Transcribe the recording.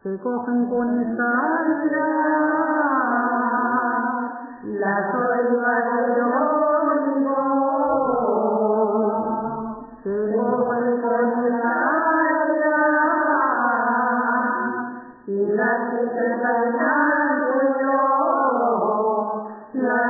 Sự cô không quân sáng ra là tôi người đôi ngô. Sự cô không quân sáng ra là sự thật là tôi